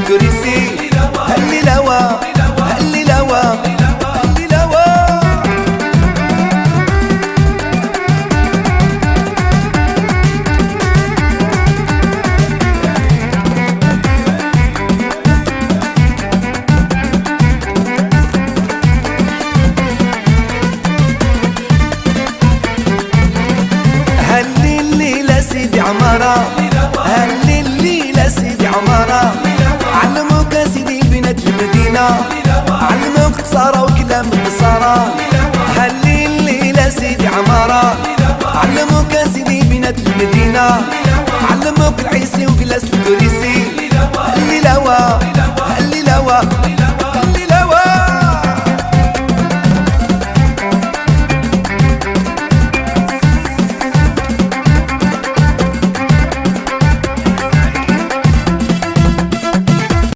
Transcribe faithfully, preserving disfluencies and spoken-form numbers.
الكرسي. هلي لوا هلي لوا هلي لوا. هلي الليلة سيدي عمارة، هلي الليلة سيدي عمارة، علموك سيدي بنات المدينة، علموك قصارى وكلام النصارى. هلي الليلة سيدي عمارة، علموك سيدي بنات المدينة، علموك العيسي وجلاس الكريسي. هلي لوا هلي لوا